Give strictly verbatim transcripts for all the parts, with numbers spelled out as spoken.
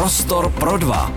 Prostor pro dva.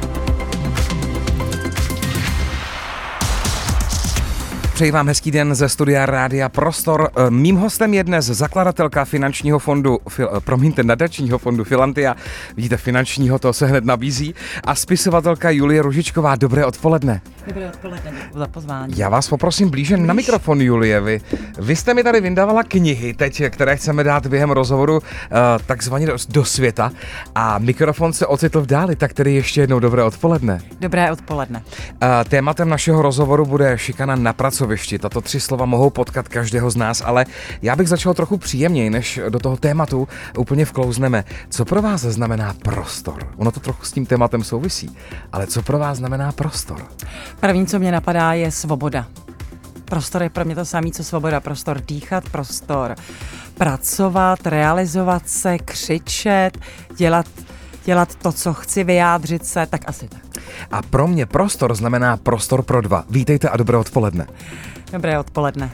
Přeji vám hezký den ze studia Rádia Prostor. Mým hostem je dnes zakladatelka finančního fondu, fil, promiňte, nadačního fondu Filantia. Vidíte, finančního, to se hned nabízí. A spisovatelka Julie Růžičková. Dobré odpoledne. Dobré odpoledne, děkuji za pozvání. Já vás poprosím blíže Blíž. na mikrofon, Julie. Vy, vy jste mi tady vyndávala knihy teď, které chceme dát během rozhovoru uh, takzvaně do, do světa. A mikrofon se ocitl v dáli, tak tedy ještě jednou dobré odpoledne. Dobré odpoledne. Uh, tématem našeho rozhovoru bude šikana na pracovišti. Tato tři slova mohou potkat každého z nás, ale já bych začal trochu příjemněji, než do toho tématu úplně vklouzneme. Co pro vás znamená prostor? Ono to trochu s tím tématem souvisí, ale co pro vás znamená prostor? První, co mě napadá, je svoboda. Prostor je pro mě to samé, co svoboda. Prostor dýchat, prostor pracovat, realizovat se, křičet, dělat, dělat to, co chci, vyjádřit se, tak asi tak. A pro mě prostor znamená prostor pro dva. Vítejte a dobré odpoledne. Dobré odpoledne.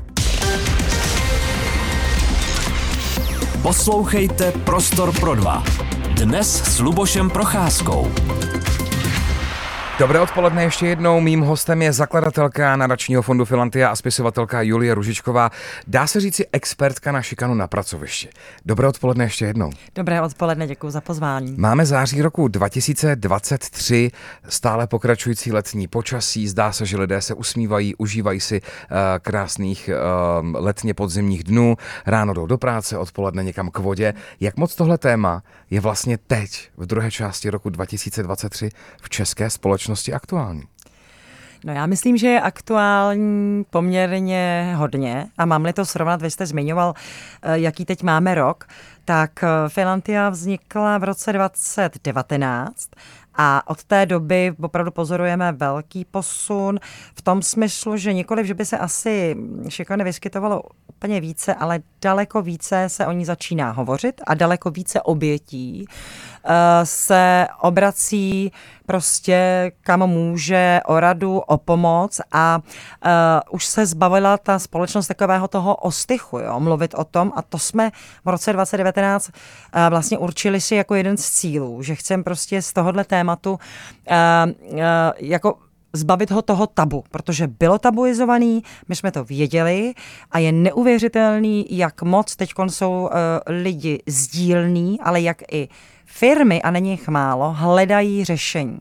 Poslouchejte Prostor pro dva. Dnes s Lubošem Procházkou. Dobré odpoledne ještě jednou. Mým hostem je zakladatelka nadačního fondu Filantia a spisovatelka Julie Růžičková. Dá se říci expertka na šikanu na pracovišti. Dobré odpoledne ještě jednou. Dobré odpoledne, děkuji za pozvání. Máme září roku dva tisíce dvacet tři, stále pokračující letní počasí. Zdá se, že lidé se usmívají, užívají si uh, krásných uh, letně podzimních dnů. Ráno jdou do práce, odpoledne někam k vodě. Jak moc tohle téma je vlastně teď, v druhé části roku dva tisíce dvacet tři, v české společnosti aktuální? No já myslím, že je aktuální poměrně hodně a mám-li to srovnat, vy jste zmiňoval, jaký teď máme rok, tak Filantia vznikla v roce dvacet devatenáct a od té doby opravdu pozorujeme velký posun v tom smyslu, že nikoliv, že by se asi šikany vyskytovalo úplně více, ale daleko více se o ní začíná hovořit a daleko více obětí uh, se obrací prostě kam může o radu, o pomoc a uh, už se zbavila ta společnost takového toho ostychu, jo, mluvit o tom a to jsme v roce dvacet devatenáct uh, vlastně určili si jako jeden z cílů, že chceme prostě z tohohle tématu uh, uh, jako zbavit ho toho tabu, protože bylo tabuizovaný, my jsme to věděli a je neuvěřitelný, jak moc teď jsou uh, lidi sdílní, ale jak i firmy, a není jich málo, hledají řešení.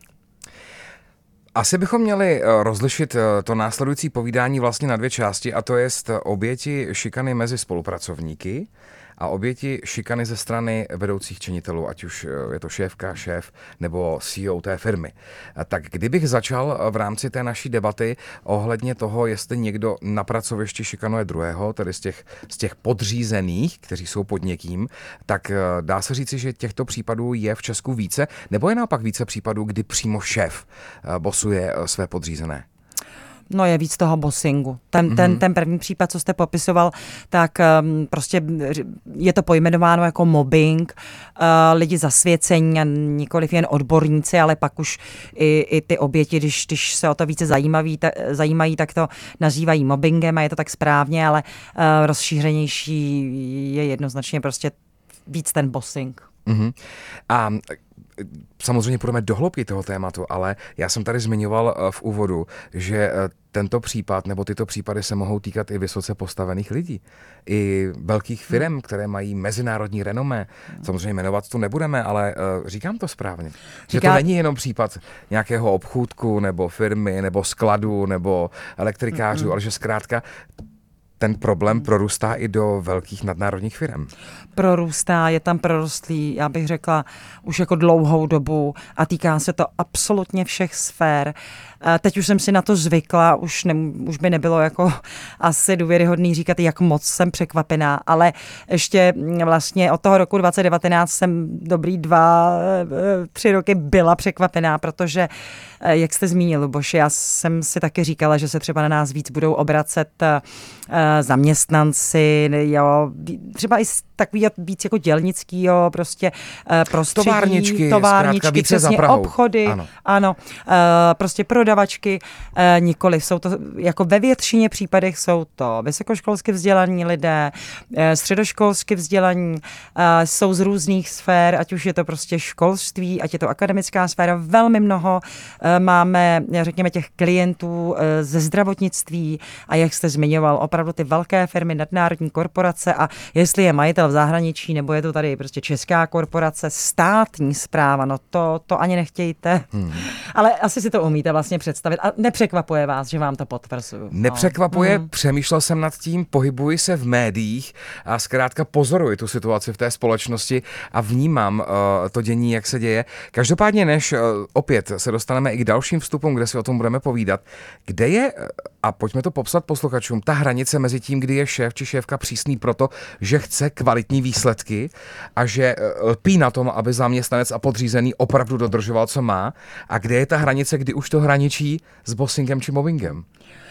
Asi bychom měli rozlišit to následující povídání vlastně na dvě části, a to je oběti šikany mezi spolupracovníky a oběti šikany ze strany vedoucích činitelů, ať už je to šéfka, šéf nebo C E O té firmy. Tak kdybych začal v rámci té naší debaty ohledně toho, jestli někdo na pracovišti šikanuje druhého, tedy z těch, z těch podřízených, kteří jsou pod někým, tak dá se říci, že těchto případů je v Česku více, nebo je naopak více případů, kdy přímo šéf bosuje své podřízené? No je víc toho bossingu. Ten, mm-hmm. ten, ten první případ, co jste popisoval, tak um, prostě je to pojmenováno jako mobbing, uh, lidi zasvěcení a nikoliv jen odborníci, ale pak už i, i ty oběti, když, když se o to více zajímaví, ta, zajímají, tak to nazývají mobbingem a je to tak správně, ale uh, rozšířenější je jednoznačně prostě víc ten bossing. Mm-hmm. A samozřejmě půjdeme do hloubky toho tématu, ale já jsem tady zmiňoval v úvodu, že tento případ nebo tyto případy se mohou týkat i vysoce postavených lidí. I velkých firem, které mají mezinárodní renomé. Samozřejmě jmenovat tu nebudeme, ale uh, říkám to správně. Říká... Že to není jenom případ nějakého obchůdku nebo firmy nebo skladu nebo elektrikářů, mm-hmm. ale že zkrátka ten problém prorůstá i do velkých nadnárodních firm. Prorůstá, je tam prorostlý, já bych řekla, už jako dlouhou dobu a týká se to absolutně všech sfér. Teď už jsem si na to zvykla, už, ne, už by nebylo jako asi důvěryhodný říkat, jak moc jsem překvapená, ale ještě vlastně od toho roku dvacet devatenáct jsem dobrý dva, tři roky byla překvapená, protože, jak jste zmínil, Luboši, já jsem si taky říkala, že se třeba na nás víc budou obracet zaměstnanci, jo, třeba i takový víc jako dělnický, jo, prostě prostředí, továrničky, továrničky více přesně, za obchody, ano, ano prostě prodavačky, nikoli, jsou to jako ve většině případech jsou to vysokoškolsky vzdělaní lidé, středoškolsky vzdělaní, jsou z různých sfér, ať už je to prostě školství, ať je to akademická sféra, velmi mnoho máme, řekněme, těch klientů ze zdravotnictví a jak jste zmiňoval, opravdu ty velké firmy, nadnárodní korporace a jestli je majitel v zahraničí, nebo je to tady prostě česká korporace, státní správa, no to, to ani nechtějte. Hmm. Ale asi si to umíte vlastně představit a nepřekvapuje vás, že vám to potvrzuju. Nepřekvapuje, no. Přemýšlel jsem nad tím, pohybuji se v médiích a zkrátka pozoruji tu situaci v té společnosti a vnímám uh, to dění, jak se děje. Každopádně, než uh, opět se dostaneme i k dalším vstupům, kde si o tom budeme povídat, kde je, a pojďme to popsat posluchačům, ta hranice mezi tím, kdy je šéf či šéfka přísný proto, že chce kvalitní výsledky a že lpí na tom, aby zaměstnanec a podřízený opravdu dodržoval, co má, a kde je ta hranice, kdy už to hraničí s bossingem či mobbingem?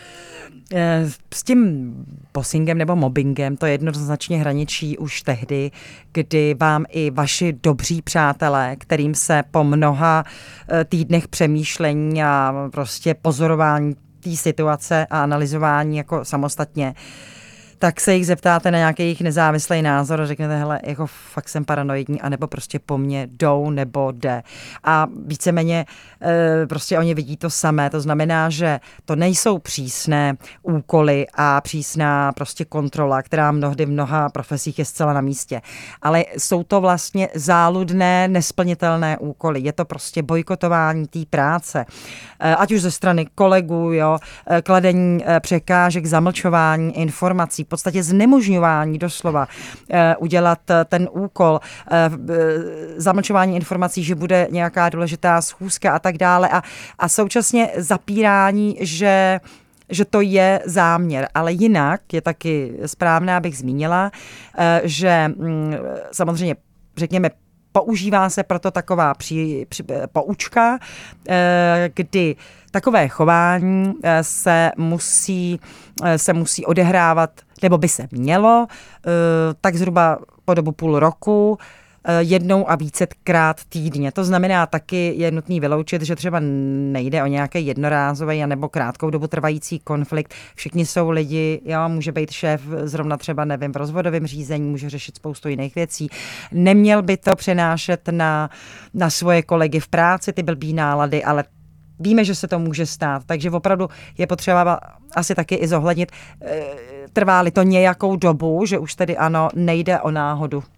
S tím bossingem nebo mobbingem to jednoznačně hraničí už tehdy, kdy vám i vaši dobří přátelé, kterým se po mnoha týdnech přemýšlení a prostě pozorování té situace a analyzování jako samostatně, tak se jich zeptáte na nějaký jejich nezávislý názor a řeknete, hele, jako fakt jsem paranoidní, anebo prostě po mně jdou nebo jde. A víceméně e, prostě oni vidí to samé, to znamená, že to nejsou přísné úkoly a přísná prostě kontrola, která mnohdy v mnoha profesích je zcela na místě, ale jsou to vlastně záludné, nesplnitelné úkoly. Je to prostě bojkotování té práce, e, ať už ze strany kolegů, jo, e, kladení e, překážek, zamlčování informací, v podstatě znemožňování doslova eh, udělat ten úkol, eh, zamlčování informací, že bude nějaká důležitá schůzka a tak dále a, a současně zapírání, že že to je záměr, ale jinak je taky správné, abych zmínila, eh, že hm, samozřejmě řekněme používá se proto taková při, při, poučka, eh, kdy takové chování se musí, se musí odehrávat, nebo by se mělo, tak zhruba po dobu půl roku, jednou a vícekrát týdně. To znamená, taky je nutný vyloučit, že třeba nejde o nějaký jednorázový nebo krátkou dobu trvající konflikt. Všichni jsou lidi, jo, může být šéf zrovna třeba, nevím, v rozvodovém řízení, může řešit spoustu jiných věcí. Neměl by to přenášet na, na svoje kolegy v práci, ty blbý nálady, ale víme, že se to může stát, takže opravdu je potřeba asi taky i zohlednit, trvá-li to nějakou dobu, že už tedy ano, nejde o náhodu. Uh,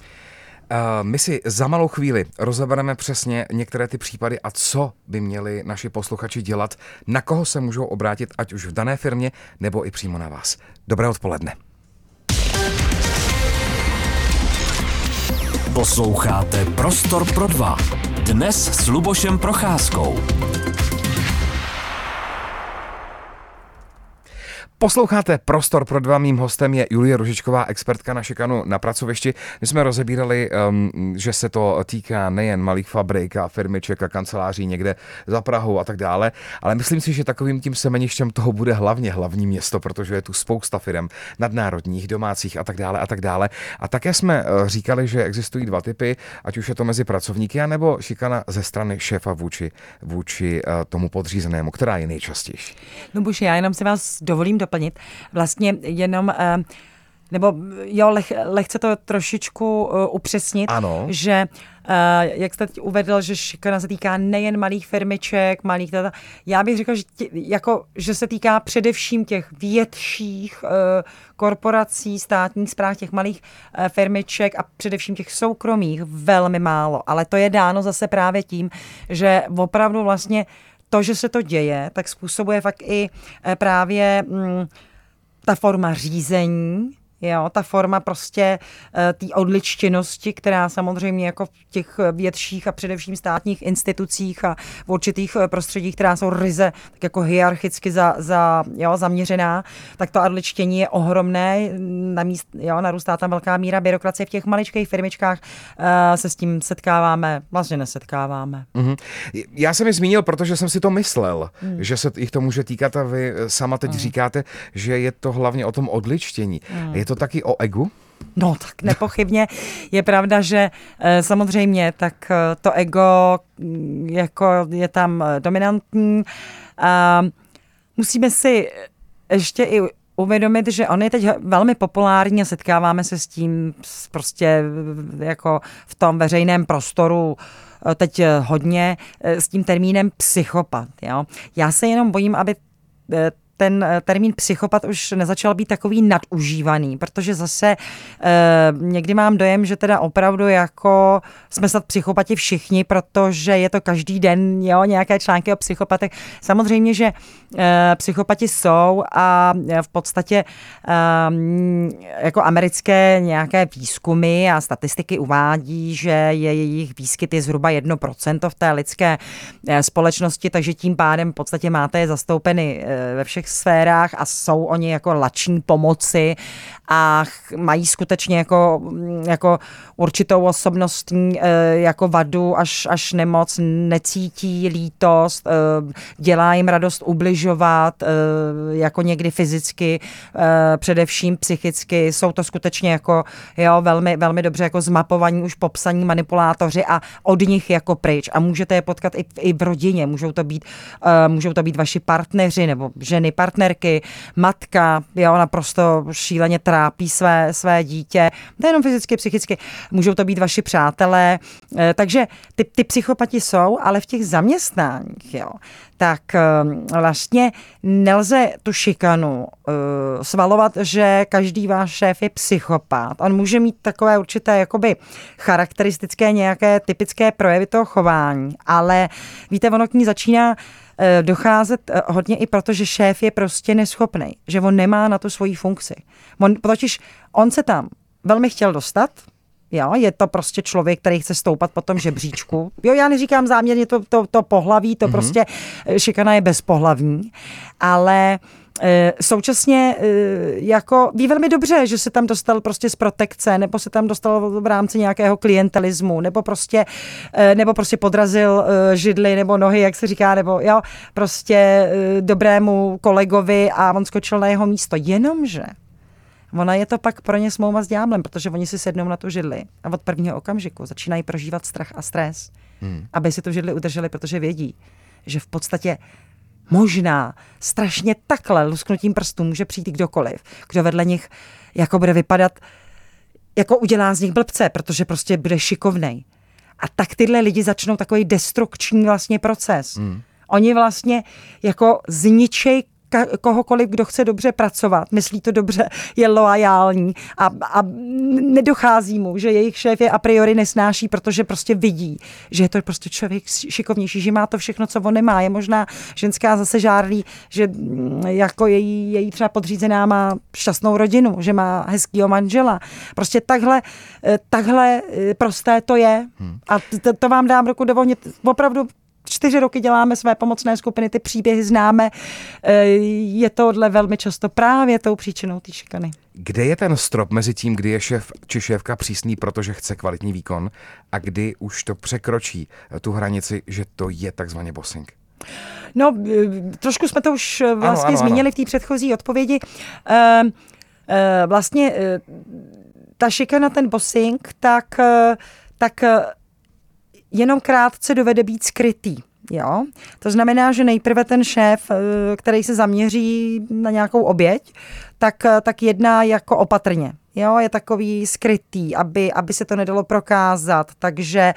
my si za malou chvíli rozebereme přesně některé ty případy a co by měli naši posluchači dělat, na koho se můžou obrátit, ať už v dané firmě, nebo i přímo na vás. Dobré odpoledne. Posloucháte Prostor pro dva. Dnes s Lubošem Procházkou. Posloucháte Prostor pro dva, mým hostem je Julie Ružičková, expertka na šikanu na pracovišti. My jsme rozebírali, um, že se to týká nejen malých fabrik a firmiček a kanceláří někde za Prahou a tak dále, ale myslím si, že takovým tím semeništěm toho bude hlavně hlavní město, protože je tu spousta firem nadnárodních, domácích a tak dále a tak dále. A také jsme říkali, že existují dva typy, ať už je to mezi pracovníky, anebo šikana ze strany šéfa vůči, vůči uh, tomu podřízenému, která je nejčastější. No bože, já jenom si vás dovolím doplnit. Vlastně jenom, nebo jo, leh, lehce to trošičku upřesnit, ano. Že jak jste uvedl, že šikana se týká nejen malých firmiček, malých, tata, já bych řekl, že, tě, jako, že se týká především těch větších korporací, státních správ, těch malých firmiček a především těch soukromých velmi málo, ale to je dáno zase právě tím, že opravdu vlastně to, že se to děje, tak způsobuje fakt i právě m, ta forma řízení, Jo, ta forma prostě té odličtěnosti, která samozřejmě jako v těch větších a především státních institucích a v určitých prostředích, která jsou ryze tak jako hierarchicky za, za, jo, zaměřená, tak to odličtění je ohromné. Na míst, jo, narůstá tam velká míra byrokracie. V těch maličkých firmičkách uh, se s tím setkáváme, vlastně nesetkáváme. Mm-hmm. Já jsem je zmínil, protože jsem si to myslel, mm. že se jich to může týkat a vy sama teď mm. říkáte, že je to hlavně o tom odličtění. Mm. Je to taky o egu? No tak nepochybně. Je pravda, že e, samozřejmě tak to ego jako je tam dominantní. A musíme si ještě i uvědomit, že on je teď velmi populární a setkáváme se s tím prostě jako v tom veřejném prostoru teď hodně s tím termínem psychopat. Jo? Já se jenom bojím, aby ten termín psychopat už nezačal být takový nadužívaný, protože zase e, někdy mám dojem, že teda opravdu jako jsme snad psychopati všichni, protože je to každý den, jo, nějaké články o psychopatech. Samozřejmě, že e, psychopati jsou a v podstatě e, jako americké nějaké výzkumy a statistiky uvádí, že je jejich výskyt je zhruba jedno procento v té lidské e, společnosti, takže tím pádem v podstatě máte je zastoupeny e, ve všech sférách a jsou oni jako lační pomoci a mají skutečně jako, jako určitou osobnostní jako vadu až, až nemoc, necítí lítost, dělá jim radost ubližovat, jako někdy fyzicky, především psychicky. Jsou to skutečně jako jo, velmi, velmi dobře jako zmapovaní, už popsaní manipulátoři a od nich jako pryč. A můžete je potkat i, i v rodině. Můžou to být, můžou to být vaši partneři nebo ženy, partnerky, matka, jo, naprosto šíleně trápí své, své dítě, nejenom fyzicky, psychicky, můžou to být vaši přátelé, takže ty, ty psychopati jsou, ale v těch zaměstnáních, jo, tak vlastně nelze tu šikanu uh, svalovat, že každý váš šéf je psychopat. On může mít takové určité jakoby charakteristické nějaké typické projevy toho chování, ale víte, ono k ní začíná docházet hodně i proto, že šéf je prostě neschopný, že on nemá na tu svoji funkci. On, totiž on se tam velmi chtěl dostat, jo, je to prostě člověk, který chce stoupat po tom žebříčku. Jo, já neříkám záměrně to, to, to pohlaví, to mm-hmm. prostě šikana je bezpohlavní, ale současně jako ví velmi dobře, že se tam dostal prostě z protekce, nebo se tam dostal v rámci nějakého klientelismu, nebo prostě, nebo prostě podrazil židli nebo nohy, jak se říká, nebo jo, prostě dobrému kolegovi a on skočil na jeho místo. Jenomže ona je to pak pro ně smlouva s ďáblem, protože oni si sednou na tu židli a od prvního okamžiku začínají prožívat strach a stres, hmm. aby si tu židli udrželi, protože vědí, že v podstatě možná strašně takhle lusknutím prstů může přijít kdokoliv, kdo vedle nich jako bude vypadat, jako udělá z nich blbce, protože prostě bude šikovnej. A tak tyhle lidi začnou takový destrukční vlastně proces. Mm. Oni vlastně jako zničej kohokoliv, kdo chce dobře pracovat, myslí to dobře, je loajální a, a nedochází mu, že jejich šéf je a priori nesnáší, protože prostě vidí, že je to prostě člověk šikovnější, že má to všechno, co on nemá. Je možná ženská zase žárlí, že jako její, její třeba podřízená má šťastnou rodinu, že má hezkýho manžela. Prostě takhle, takhle prosté to je. Hmm. A to, to vám dám ruku do ohně. Opravdu čtyři roky děláme své pomocné skupiny, ty příběhy známe. Je tohle velmi často právě tou příčinou té šikany. Kde je ten strop mezi tím, kdy je šéf či šéfka přísný, protože chce kvalitní výkon, a kdy už to překročí tu hranici, že to je takzvaně bossing? No, trošku jsme to už vlastně ano, ano, zmínili ano. v té předchozí odpovědi. E, e, vlastně e, ta šikana, ten bossing, tak, tak jenom krátce dovede být skrytý. Jo? To znamená, že nejprve ten šéf, který se zaměří na nějakou oběť, tak, tak jedná jako opatrně. Jo, je takový skrytý, aby, aby se to nedalo prokázat, takže e,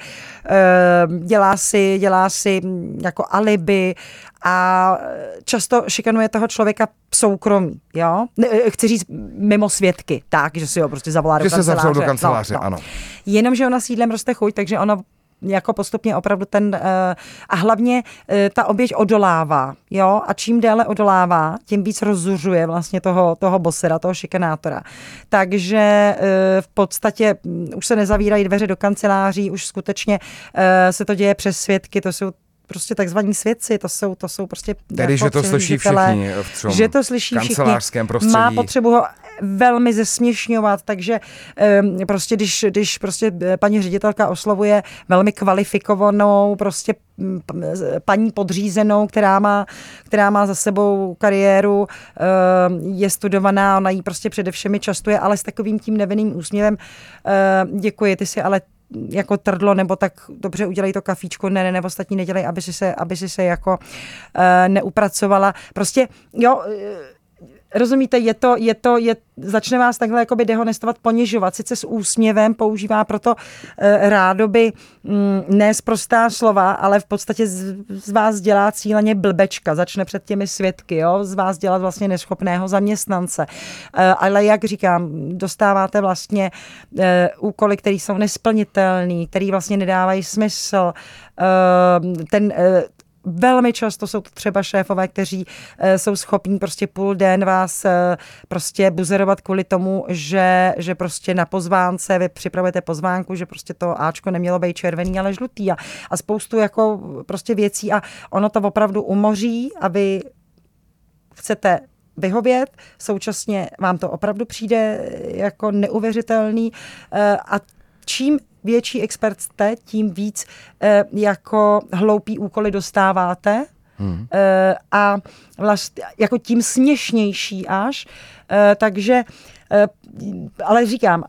dělá si, dělá si jako alibi a často šikanuje toho člověka v soukromí, jo. Chci říct mimo svědky, tak, že si ho prostě zavolá do že kanceláře. Že se zavřel do kanceláře, no, no. ano. Jenomže ona sídlem roste chuť, takže ona jako postupně opravdu ten, a hlavně ta oběť odolává, jo, a čím déle odolává, tím víc rozzuřuje vlastně toho, toho bosera, toho šikanátora. Takže v podstatě už se nezavírají dveře do kanceláří, už skutečně se to děje přes svědky, to jsou prostě takzvaní svědci, to jsou, to jsou prostě... Tedy, jako že to slyší všichni v tom že to slyší kancelářském všichni, prostředí. Má potřebu ho velmi zesměšňovat, takže um, prostě, když, když prostě paní ředitelka oslovuje velmi kvalifikovanou prostě paní podřízenou, která má, která má za sebou kariéru, je studovaná, ona jí prostě především častuje, ale s takovým tím nevinným úsměvem. Děkuji, ty si ale jako trdlo, nebo tak dobře udělej to kafíčko, ne, ne, ne, ostatní nedělej, aby si se, aby si se jako uh, neupracovala. Prostě, jo, rozumíte, je to, je to, je, začne vás takhle jakoby dehonestovat, ponižovat, sice s úsměvem, používá proto e, rádoby m, ne sprostá slova, ale v podstatě z, z vás dělá cíleně blbečka, začne před těmi svědky, jo, z vás dělat vlastně neschopného zaměstnance. E, ale jak říkám, dostáváte vlastně e, úkoly, které jsou nesplnitelné, které vlastně nedávají smysl. E, ten e, Velmi často jsou to třeba šéfové, kteří e, jsou schopní prostě půl den vás e, prostě buzerovat kvůli tomu, že, že prostě na pozvánce vy připravujete pozvánku, že prostě to áčko nemělo být červený, ale žlutý a, a spoustu jako prostě věcí a ono to opravdu umoří a vy chcete vyhovět, současně vám to opravdu přijde jako neuvěřitelný e, a čím větší expert jste, tím víc e, jako hloupý úkoly dostáváte hmm. e, a vlastně jako tím směšnější až. E, takže, e, ale říkám,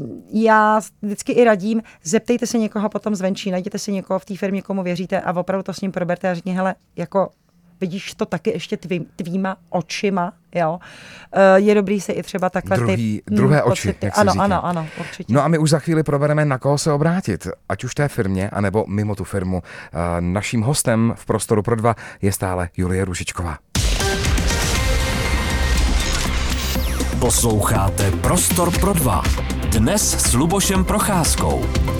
já vždycky i radím, zeptejte se někoho potom zvenčí, najděte si někoho v té firmě, komu věříte a opravdu to s ním proberte a řekni, hele, jako vidíš to taky ještě tvý, tvýma očima, jo. Je dobrý se i třeba takhle Druhý, ty... Druhé hm, oči, pocity. jak se ano, říká. Ano, ano, určitě. No a my už za chvíli probereme, na koho se obrátit, ať už té firmě, anebo mimo tu firmu. Naším hostem v Prostoru pro dva je stále Julie Růžičková. Posloucháte Prostor pro dva. Dnes s Lubošem Procházkou.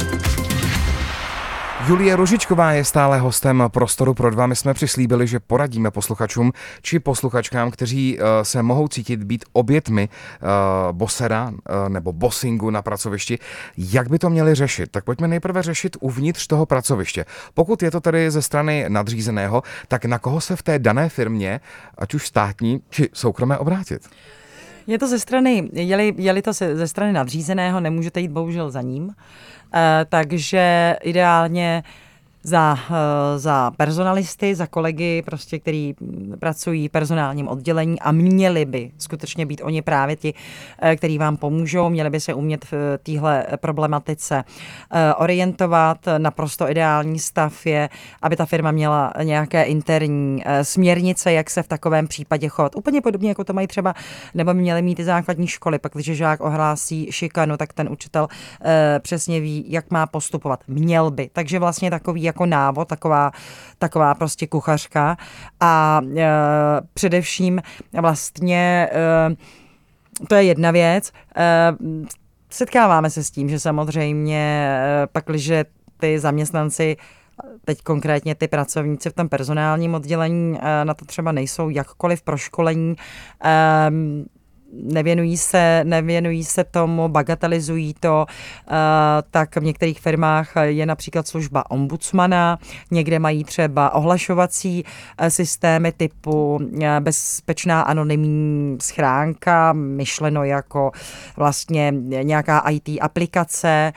Julie Růžičková je stále hostem Prostoru pro dva. My jsme přislíbili, že poradíme posluchačům či posluchačkám, kteří uh, se mohou cítit být obětmi uh, bosera uh, nebo bossingu na pracovišti. Jak by to měli řešit? Tak pojďme nejprve řešit uvnitř toho pracoviště. Pokud je to tedy ze strany nadřízeného, tak na koho se v té dané firmě, ať už státní či soukromé, obrátit? Je to ze strany, je-li, je-li to se, ze strany nadřízeného, nemůžete jít bohužel za ním. Uh, takže ideálně za, uh, za personalisty, za kolegy, prostě, který pracují v personálním oddělení a měli by skutečně být oni právě ti, uh, který vám pomůžou, měli by se umět v téhle problematice uh, orientovat. Naprosto ideální stav je, aby ta firma měla nějaké interní uh, směrnice, jak se v takovém případě chovat. Úplně podobně, jako to mají třeba, nebo měly mít i základní školy, pak když žák ohlásí šikanu, tak ten učitel uh, přesně ví, jak má postupovat. Měl by. Takže vlastně takový jako návod, taková, taková prostě kuchařka a e, především vlastně e, to je jedna věc. E, setkáváme se s tím, že samozřejmě e, pakliže ty zaměstnanci, teď konkrétně ty pracovníci v tom personálním oddělení e, na to třeba nejsou jakkoliv proškolení, e, nevěnují se, nevěnují se tomu, bagatelizují to, tak v některých firmách je například služba ombudsmana, někde mají třeba ohlašovací systémy typu bezpečná anonymní schránka, myšleno jako vlastně nějaká í té aplikace.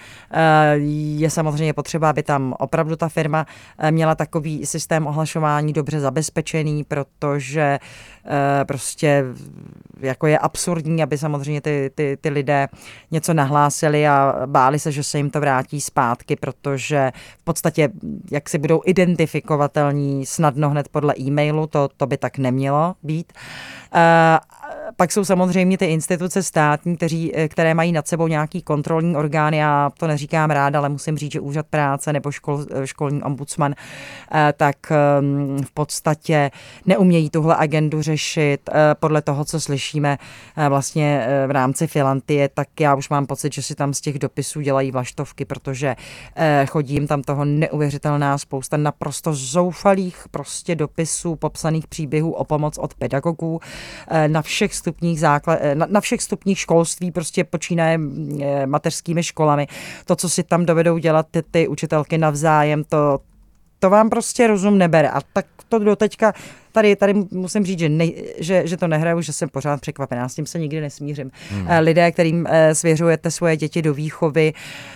Je samozřejmě potřeba, aby tam opravdu ta firma měla takový systém ohlašování dobře zabezpečený, protože prostě jako je absurdní, aby samozřejmě ty, ty, ty lidé něco nahlásili a báli se, že se jim to vrátí zpátky, protože v podstatě jak si budou identifikovatelní snadno hned podle e-mailu, to, to by tak nemělo být. pak jsou samozřejmě ty instituce státní, kteří, které mají nad sebou nějaký kontrolní orgány. Já to neříkám ráda, ale musím říct, že úřad práce nebo škol, školní ombudsman tak v podstatě neumějí tuhle agendu řešit. Podle toho, co slyšíme vlastně v rámci Filantie, tak já už mám pocit, že si tam z těch dopisů dělají vlaštovky, protože chodí jim tam toho neuvěřitelná spousta naprosto zoufalých prostě dopisů, popsaných příběhů o pomoc od pedagogů na všech stupních základ, na, na všech stupních školství, prostě počínaje mateřskými školami. To, co si tam dovedou dělat ty, ty učitelky navzájem, to, to vám prostě rozum nebere. A tak to doteďka, tady, tady musím říct, že, ne, že, že to nehraju, že jsem pořád překvapená, s tím se nikdy nesmířím. Hmm. Lidé, kterým svěřujete svoje děti do výchovy,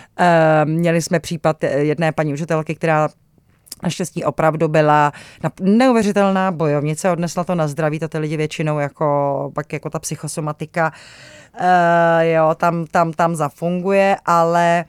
měli jsme případ jedné paní učitelky, která naštěstí opravdu byla neuvěřitelná bojovnice, odnesla to na zdraví, to ty lidi většinou jako, pak jako ta psychosomatika uh, jo, tam, tam, tam zafunguje, ale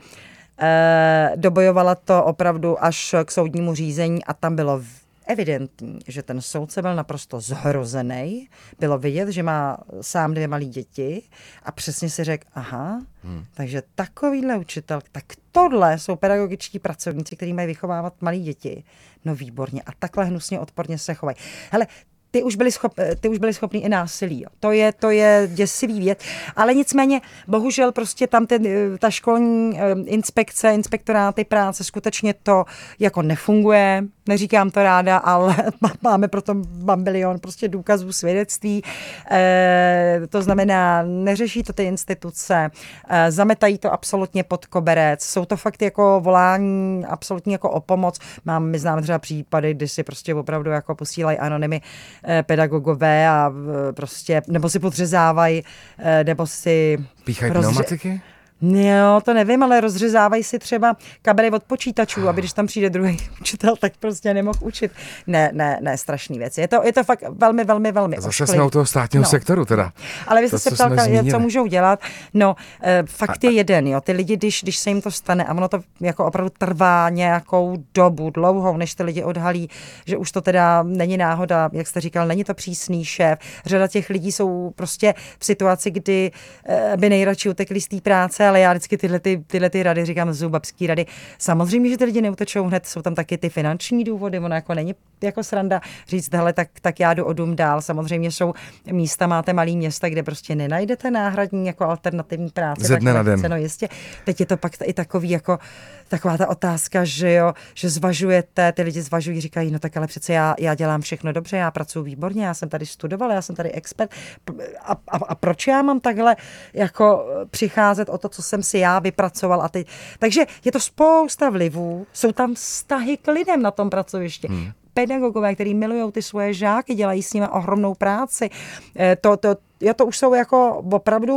uh, dobojovala to opravdu až k soudnímu řízení a tam bylo evidentní, že ten soudce byl naprosto zhrozený. Bylo vidět, že má sám dvě malé děti a přesně si řekl, aha, hmm. takže takovýhle učitel, tak tohle jsou pedagogičtí pracovníci, kteří mají vychovávat malé děti. No výborně. A takhle hnusně odporně se chovají. Hele, ty už byli, schop, ty už byli schopní i násilí. Jo. To je, to je děsivý věc. Ale nicméně, bohužel prostě tam ten, ta školní inspekce, inspektoráty práce, skutečně to jako nefunguje. Neříkám to ráda, ale máme proto bambilion prostě důkazů, svědectví. E, to znamená, neřeší to ty instituce, e, zametají to absolutně pod koberec. Jsou to fakt jako volání absolutně jako o pomoc. Mám, my známe třeba případy, kdy si prostě opravdu jako posílají anonymy pedagogové a prostě, nebo si podřezávají, nebo si... Píchají rozře- pneumatiky? Jo, to nevím, ale rozřezávají si třeba kabely od počítačů, aby když tam přijde druhý učitel, tak prostě nemohl učit. Ne, ne, ne, strašný věc. Je to, je to fakt velmi, velmi, velmi Zase ošklivý. Jsme u toho státního no. sektoru teda. Ale vy jste se ptal, co můžou dělat. No, e, fakt a, je jeden, jo. Ty lidi, když, když se jim to stane, a ono to jako opravdu trvá nějakou dobu, dlouhou, než ty lidi odhalí, že už to teda není náhoda, jak jste říkal, není to přísný šéf. Řada těch lidí jsou prostě v situaci, kdy e, by nejradši utekli z té práce, ale já vždycky tyhle, ty, tyhle ty rady říkám, zoubabský rady. Samozřejmě, že ty lidi neutečou hned, jsou tam taky ty finanční důvody, ono jako není jako sranda říct, hele, tak, tak já jdu o dům dál. Samozřejmě jsou místa, máte malý města, kde prostě nenajdete náhradní jako alternativní práce. Ze dne na den. No jistě. Teď je to pak i takový jako taková ta otázka, že jo, že zvažujete, ty lidi zvažují, říkají, no tak ale přece já, já dělám všechno dobře, já pracuji výborně, já jsem tady studovala, já jsem tady expert a, a, a proč já mám takhle jako přicházet o to, co jsem si já vypracoval a ty. Takže je to spousta vlivů, jsou tam vztahy k lidem na tom pracovišti. Hmm. Pedagogové, kteří milují ty svoje žáky, dělají s nimi ohromnou práci. To, to, jo, to už jsou jako opravdu,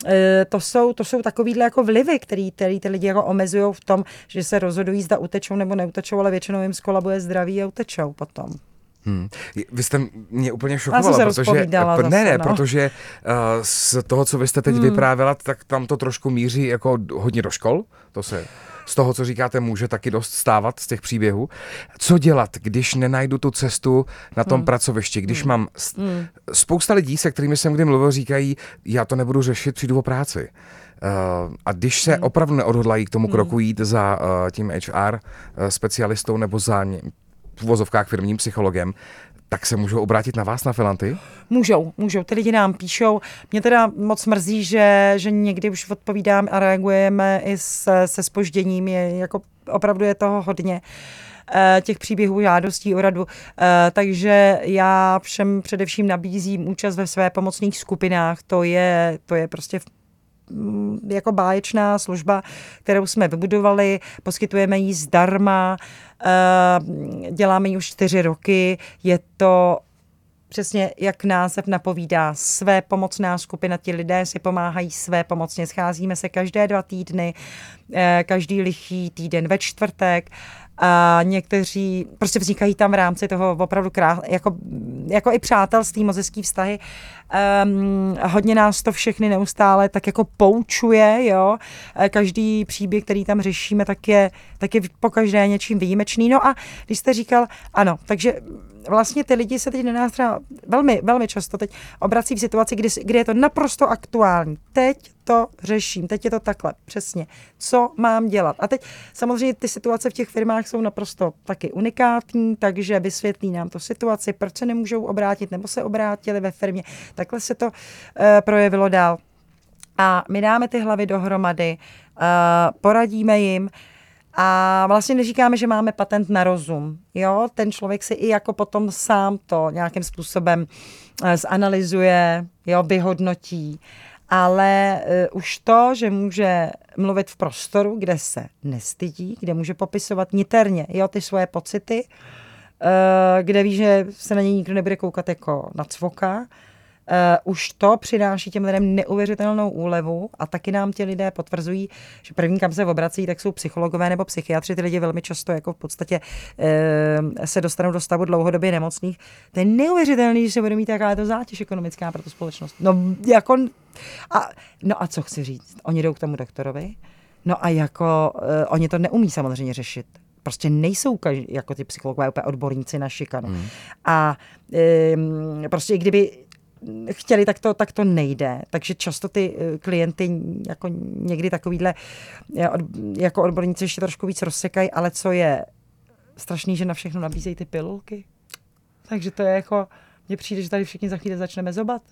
to jsou, to jsou takovýhle jako vlivy, který, který ty lidi jako omezují v tom, že se rozhodují, zda utečou nebo neutečou, ale většinou jim zkolabuje zdraví a utečou potom. Hmm. Vy jste mě úplně šokovala, protože, zase, ne, ne, no. protože uh, z toho, co vy jste teď hmm. vyprávěla, tak tam to trošku míří jako hodně do škol, to se z toho, co říkáte, může taky dost stávat z těch příběhů. Co dělat, když nenajdu tu cestu na tom hmm. pracovišti, když hmm. mám hmm. spousta lidí, se kterými jsem kdy mluvil, říkají, já to nebudu řešit, přijdu o práci. Uh, a když se hmm. opravdu neodhodlají k tomu hmm. kroku jít za uh, tím H R uh, specialistou nebo za ně, v uvozovkách firmním psychologem, tak se můžou obrátit na vás, na Filantii? Můžou, můžou. Ty lidi nám píšou. Mě teda moc mrzí, že, že někdy už odpovídám a reagujeme i se, se zpožděním. Je, jako opravdu je toho hodně těch příběhů, žádostí o radu. Takže já všem především nabízím účast ve své pomocných skupinách. To je, to je prostě jako báječná služba, kterou jsme vybudovali, poskytujeme ji zdarma, děláme ji už čtyři roky, je to přesně, jak název napovídá, své pomocná skupina, ti lidé si pomáhají své pomocně, scházíme se každé dva týdny, každý lichý týden ve čtvrtek, a někteří prostě vznikají tam v rámci toho opravdu krás, jako, jako i přátelství, moc hezký vztahy. Um, hodně nás to všechny neustále tak jako poučuje, jo. Každý příběh, který tam řešíme, tak je, tak je pokaždé něčím výjimečný. No a když jste říkal, ano, takže vlastně ty lidi se teď na nás třeba velmi, velmi často teď obrací v situaci, kdy, kdy je to naprosto aktuální. Teď to řeším, teď je to takhle, přesně. Co mám dělat? A teď samozřejmě ty situace v těch firmách jsou naprosto taky unikátní, takže vysvětlí nám to situaci, proč se nemůžou obrátit, nebo se obrátili ve firmě. Takhle se to uh, projevilo dál. A my dáme ty hlavy dohromady, uh, poradíme jim a vlastně neříkáme, že máme patent na rozum. Jo? Ten člověk si i jako potom sám to nějakým způsobem uh, zanalyzuje, jo? Vyhodnotí. Ale uh, už to, že může mluvit v prostoru, kde se nestydí, kde může popisovat niterně, jo, ty svoje pocity, uh, kde ví, že se na něj nikdo nebude koukat jako na cvoka, Uh, už to přináší těm lidem neuvěřitelnou úlevu a taky nám ti lidé potvrzují, že první, kam se obrací, tak jsou psychologové nebo psychiatři. Ty lidi velmi často jako v podstatě uh, se dostanou do stavu dlouhodobě nemocných. To je neuvěřitelný, že se bude mít jaká to zátěž ekonomická pro tu společnost. No, jako, a, no a co chci říct? Oni jdou k tomu doktorovi, no a jako uh, oni to neumí samozřejmě řešit. Prostě nejsou jako ty psychologové úplně odborníci na šikanu. Hmm. A um, prostě i kdyby chtěli, tak to, tak to nejde. Takže často ty klienty jako někdy takovýhle jako odborníci ještě trošku víc rozsekají, ale co je strašný, že na všechno nabízejí ty pilulky. Takže to je jako, mně přijde, že tady všichni za chvíli začneme zobat.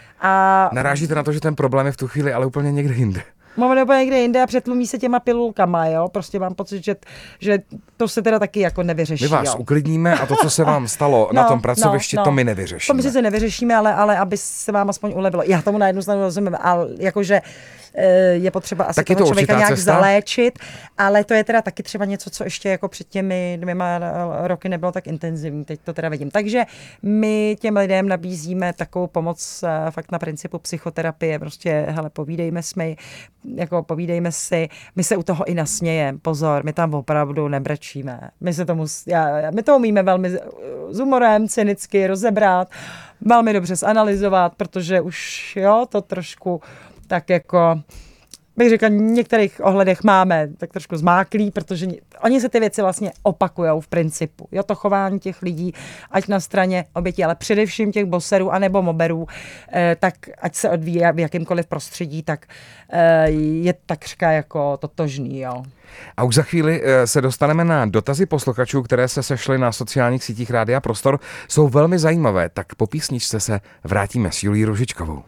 A narážíte na to, že ten problém je v tu chvíli ale úplně někde jinde. Máme nebo někde jinde a přetlumí se těma pilulkama, jo. Prostě mám pocit, že, že to se teda taky jako nevyřeší. My vás jo. uklidníme a to, co se vám stalo no, na tom pracovišti, no, no. to my nevyřešíme. To my se nevyřešíme, ale, ale aby se vám aspoň ulevilo. Já tomu na jednu stranu rozumím, ale jakože je potřeba asi tak toho člověka nějak cesta? zaléčit, ale to je teda taky třeba něco, co ještě jako před těmi dvěma roky nebylo tak intenzivní, teď to teda vidím. Takže my těm lidem nabízíme takovou pomoc fakt na principu psychoterapie, prostě hele, povídejme si, jako povídejme si, my se u toho i nasmějeme, pozor, my tam opravdu nebrečíme, my se tomu, já, my to umíme velmi s humorem, cynicky rozebrat, velmi dobře zanalyzovat, protože už jo, to trošku tak jako, bych řekla, v některých ohledech máme tak trošku zmáklý, protože oni se ty věci vlastně opakujou v principu. Jo, to chování těch lidí, ať na straně obětí, ale především těch boserů anebo moberů, eh, tak ať se odvíjí v jakýmkoliv prostředí, tak eh, je takřka jako totožný, jo. A už za chvíli se dostaneme na dotazy posluchačů, které se sešly na sociálních sítích Rádia Prostor. Jsou velmi zajímavé, tak po písničce se vrátíme s Julií Růžičkovou.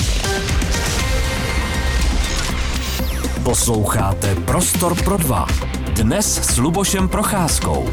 Posloucháte Prostor pro dva. Dnes s Lubošem Procházkou.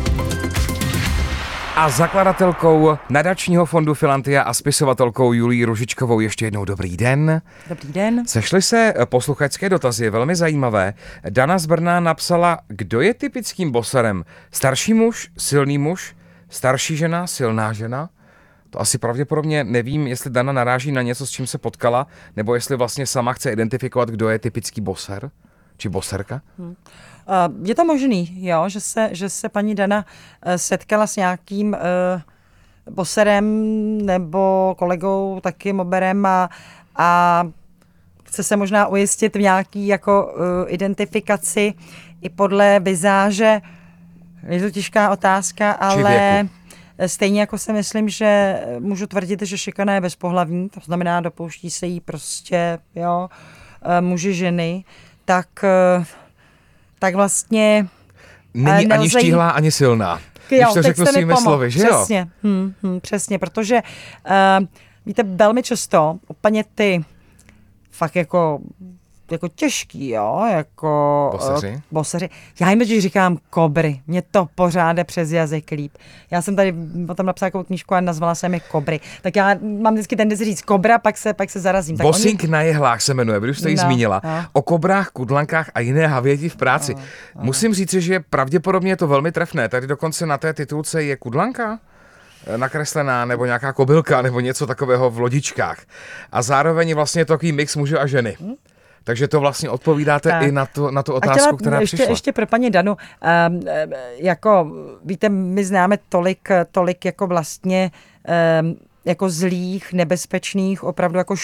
A zakladatelkou nadačního fondu Filantia a spisovatelkou Julií Růžičkovou ještě jednou dobrý den. Dobrý den. Sešly se posluchačské dotazy, velmi zajímavé. Dana z Brna napsala, kdo je typickým boserem? Starší muž, silný muž, starší žena, silná žena? To asi pravděpodobně nevím, jestli Dana naráží na něco, s čím se potkala, nebo jestli vlastně sama chce identifikovat, kdo je typický boser, či boserka. Hmm. Uh, je to možný, jo, že se, že se paní Dana uh, setkala s nějakým uh, boserem nebo kolegou, taky moberem a, a chce se možná ujistit v nějaký jako uh, identifikaci i podle vizáže. Je to těžká otázka, ale stejně jako si myslím, že můžu tvrdit, že šikana je bezpohlavní, to znamená, dopouští se jí prostě, jo, muži, ženy, tak, tak vlastně není ani štíhlá, ani silná. Jo, když to řeknu svými slovy, že jo? Přesně, hm, hm, přesně, protože uh, víte, velmi často úplně ty fakt jako jako těžký, jo, jako boseři. Uh, boseři. Já jim totiž říkám kobry, mě to pořád jde přes jazyk líp. Já jsem tady potom napsala takovou knížku a nazvala jsem je kobry. Tak já mám vždycky tendenci říct kobra, pak se, pak se zarazím. Tak Bossing oni... na jehlách se jmenuje, když jste ji no, zmínila. No. O kobrách, kudlankách a jiné havěti v práci. No, no. Musím říct, že pravděpodobně je to velmi trefné. Tady dokonce na té titulce je kudlanka nakreslená, nebo nějaká kobylka, nebo něco takového v lodičkách. A zároveň vlastně je to takový mix muže a ženy. Hmm? Takže to vlastně odpovídáte tak i na tu, na tu otázku, chtěla, která ještě, přišla. Ještě pro paní Danu, um, jako víte, my známe tolik, tolik jako vlastně um, jako zlých, nebezpečných, opravdu jako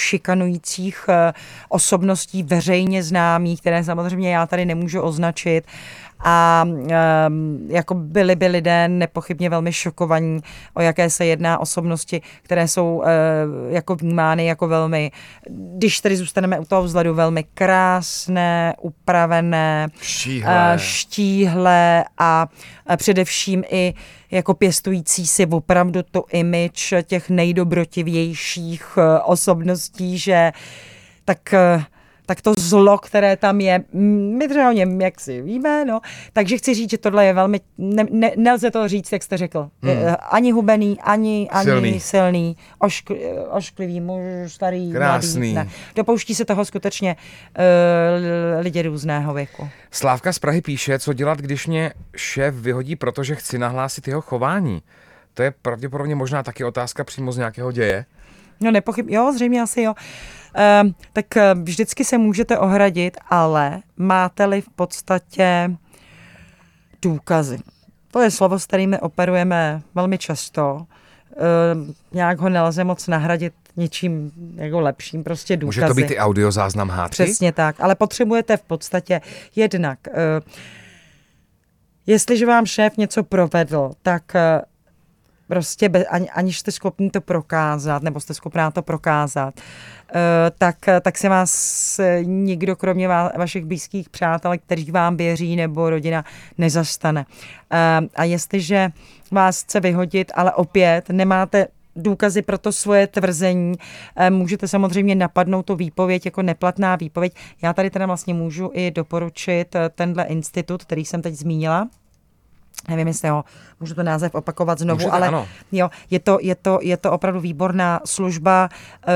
šikanujících uh, osobností veřejně známých, které samozřejmě já tady nemůžu označit. a um, jako byli by lidé nepochybně velmi šokovaní, o jaké se jedná osobnosti, které jsou uh, jako vnímány jako velmi, když tedy zůstaneme u toho vzhledu, velmi krásné, upravené, štíhlé, uh, štíhlé a uh, především i jako pěstující si opravdu tu image těch nejdobrotivějších uh, osobností, že tak... Uh, tak to zlo, které tam je, my třeba o něm jak si víme, no. Takže chci říct, že tohle je velmi, ne, ne, nelze to říct, jak jste řekl. Hmm. Ani hubený, ani, ani silný, silný oškl, ošklivý muž, starý, krásný. Mladý. Ne. Dopouští se toho skutečně uh, lidi různého věku. Slávka z Prahy píše, co dělat, když mě šéf vyhodí, protože chci nahlásit jeho chování. To je pravděpodobně možná taky otázka přímo z nějakého děje. No nepochyb, jo, zřejmě asi jo. Um, tak vždycky se můžete ohradit, ale máte-li v podstatě důkazy. To je slovo, s kterými operujeme velmi často. Um, nějak ho nelze moc nahradit něčím jako lepším, prostě důkazy. Může to být i audiozáznam hádky? Přesně tak, ale potřebujete v podstatě jednak. Uh, jestliže vám šéf něco provedl, tak... Uh, prostě bez, ani, aniž jste schopni to prokázat, nebo jste schopná to prokázat, uh, tak, tak se vás nikdo, kromě va, vašich blízkých přátel, kteří vám věří, nebo rodina, nezastane. Uh, a jestliže vás chce vyhodit, ale opět nemáte důkazy pro to svoje tvrzení, uh, můžete samozřejmě napadnout tu výpověď jako neplatná výpověď. Já tady teda vlastně můžu i doporučit tenhle institut, který jsem teď zmínila. Nevím, jestli ho můžu to název opakovat znovu, můžete, ale ano. Jo, je, to, je, to, je to opravdu výborná služba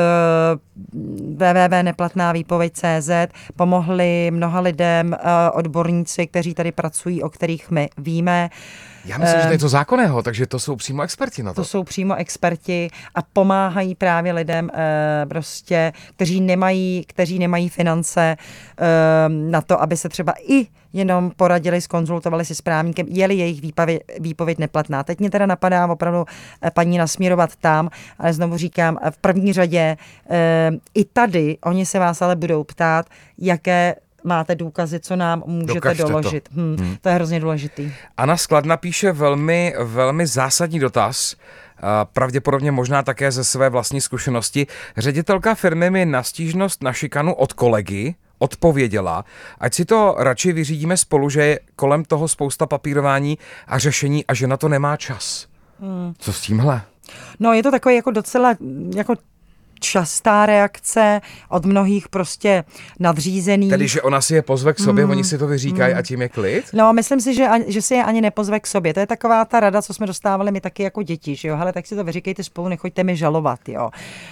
uh, w w w tečka neplatná výpověď tečka cé zet. Pomohli mnoha lidem uh, odborníci, kteří tady pracují, o kterých my víme. Já myslím, že to je to zákonného, takže to jsou přímo experti na to. To jsou přímo experti a pomáhají právě lidem, uh, prostě, kteří nemají, kteří nemají finance uh, na to, aby se třeba i jenom poradili, skonzultovali si s právníkem, je-li jejich výpověď, výpověď neplatná. Teď mě teda napadá opravdu paní nasměrovat tam, ale znovu říkám, v první řadě e, i tady, oni se vás ale budou ptát, jaké máte důkazy, co nám můžete Dokažte doložit. To. Hmm, hmm. to je hrozně důležitý. Anna Skladna píše velmi, velmi zásadní dotaz, pravděpodobně možná také ze své vlastní zkušenosti. Ředitelka firmy mi na stížnost na šikanu od kolegy odpověděla, ať si to radši vyřídíme spolu, že je kolem toho spousta papírování a řešení a že na to nemá čas. Hmm. Co s tímhle? No je to takový jako docela jako častá reakce od mnohých prostě nadřízených. Tedy, že ona si je pozve k sobě, mm, oni si to vyříkají mm. a tím je klid? No, myslím si, že, že si je ani nepozve k sobě. To je taková ta rada, co jsme dostávali my taky jako děti, že jo? Hele, tak si to vyříkejte spolu, nechoďte mi žalovat, jo.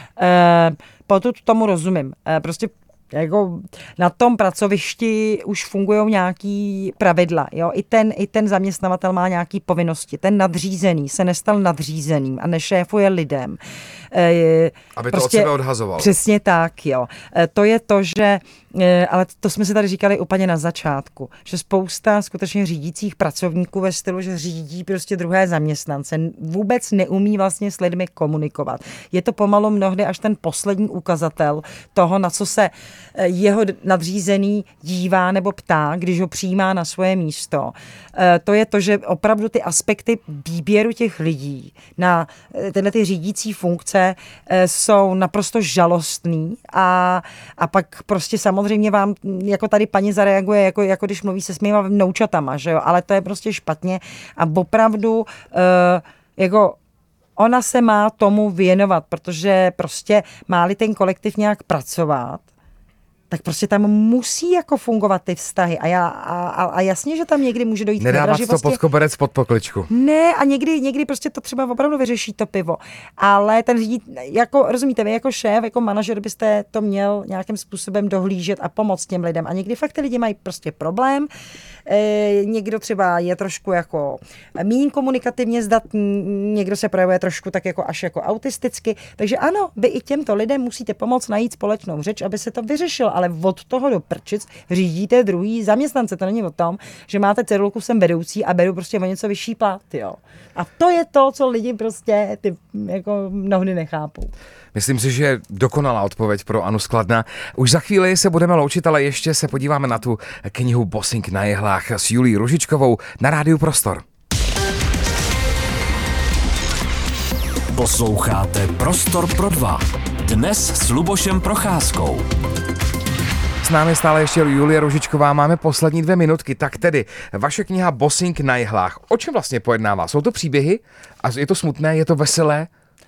E, potud tomu rozumím. E, prostě jako na tom pracovišti už fungují nějaký pravidla, jo? I ten, i ten zaměstnavatel má nějaký povinnosti. Ten nadřízený se nestal nadřízeným a nešéfuje lidem. E, Aby prostě, to od sebe odhazoval. Přesně tak, jo. E, to je to, že ale to jsme si tady říkali úplně na začátku, že spousta skutečně řídících pracovníků ve stylu, že řídí prostě druhé zaměstnance, vůbec neumí vlastně s lidmi komunikovat. Je to pomalu mnohdy až ten poslední ukazatel toho, na co se jeho nadřízený dívá nebo ptá, když ho přijímá na svoje místo. To je to, že opravdu ty aspekty výběru těch lidí na tyhle ty řídící funkce jsou naprosto žalostný a, a pak prostě samozřejmě Samozřejmě vám, jako tady paní zareaguje, jako, jako když mluví se svýma vnoučatama, že jo, ale to je prostě špatně a opravdu uh, jako ona se má tomu věnovat, protože prostě má-li ten kolektiv nějak pracovat, tak prostě tam musí jako fungovat ty vztahy. A, já, a, a jasně, že tam někdy může dojít k nevraživosti. Nedávat to pod koberec, pod pokličku. Ne, a někdy, někdy prostě to třeba opravdu vyřeší to pivo. Ale ten řídí, jako, rozumíte, vy jako šéf, jako manažer byste to měl nějakým způsobem dohlížet a pomoct těm lidem. A někdy fakt ty lidi mají prostě problém. E, někdo třeba je trošku jako méně komunikativně zdatný, někdo se projevuje trošku tak jako až jako autisticky. Takže ano, vy i těmto lidem musíte pomoct najít společnou řeč, aby se to vyřešilo. Ale od toho do prčic řídíte druhý zaměstnance. To není o tom, že máte cedulku, jsem vedoucí a beru prostě o něco vyšší plat, jo. A to je to, co lidi prostě ty jako mnohdy nechápou. Myslím si, že dokonalá odpověď pro Anu z Kladna. Už za chvíli se budeme loučit, ale ještě se podíváme na tu knihu Bossing na jehlách s Julií Růžičkovou na Rádiu Prostor. Posloucháte Prostor pro dva. Dnes s Lubošem Procházkou. S námi stále ještě Julie Růžičková, máme poslední dvě minutky, tak tedy vaše kniha Bossing na jehlách. O čem vlastně pojednává? Jsou to příběhy? A je to smutné, je to veselé?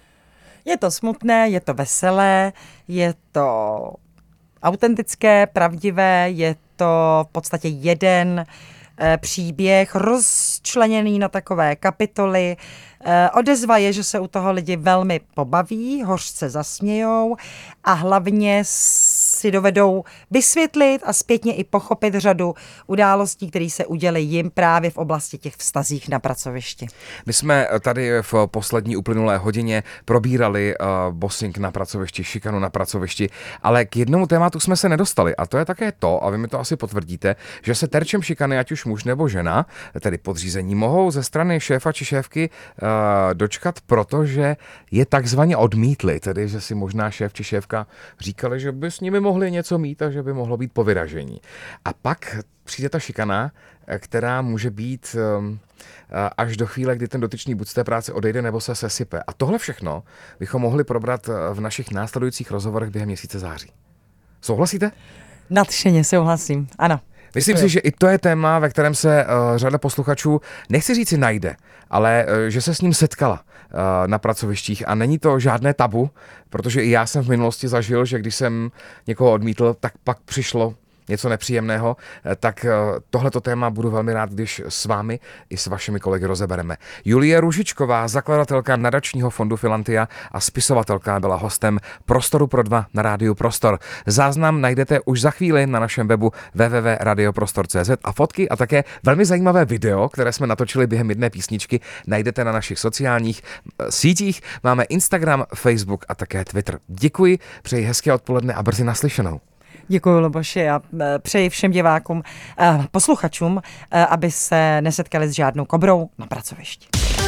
Je to smutné, je to veselé, je to autentické, pravdivé, je to v podstatě jeden e, příběh rozčleněný na takové kapitoly. E, odezva je, že se u toho lidi velmi pobaví, hořce zasmějou a hlavně si dovedou vysvětlit a zpětně i pochopit řadu událostí, které se uděly jim právě v oblasti těch vztazích na pracovišti. My jsme tady v poslední uplynulé hodině probírali uh, bossing na pracovišti, šikanu na pracovišti, ale k jednomu tématu jsme se nedostali a to je také to, a vy mi to asi potvrdíte, že se terčem šikany, ať už muž nebo žena, tedy podřízení, mohou ze strany šéfa či šéfky uh, dočkat, protože je takzvaně odmítli, tedy že si možná šéf či šéfka říkali, že by s nimi mohli něco mít a že by mohlo být povyražení. A pak přijde ta šikana, která může být um, až do chvíle, kdy ten dotyčný buď z té práce odejde, nebo se sesype. A tohle všechno bychom mohli probrat v našich následujících rozhovorech během měsíce září. Souhlasíte? Nadšeně souhlasím, ano. Myslím si, že i to je téma, ve kterém se uh, řada posluchačů, nechci říci najde, ale uh, že se s ním setkala uh, na pracovištích a není to žádné tabu, protože i já jsem v minulosti zažil, že když jsem někoho odmítl, tak pak přišlo něco nepříjemného, tak tohleto téma budu velmi rád, když s vámi i s vašimi kolegy rozebereme. Julie Růžičková, zakladatelka nadačního fondu Filantia a spisovatelka, byla hostem Prostoru pro dva na Rádiu Prostor. Záznam najdete už za chvíli na našem webu w w w tečka radioprostor tečka c z a fotky a také velmi zajímavé video, které jsme natočili během jedné písničky, najdete na našich sociálních sítích. Máme Instagram, Facebook a také Twitter. Děkuji, přeji hezké odpoledne a brzy naslyšenou. Děkuji, Luboši, a přeji všem divákům, posluchačům, aby se nesetkali s žádnou kobrou na pracovišti.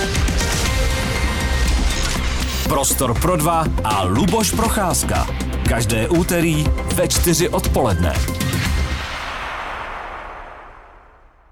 Prostor pro dva a Luboš Procházka. Každé úterý ve čtyři odpoledne.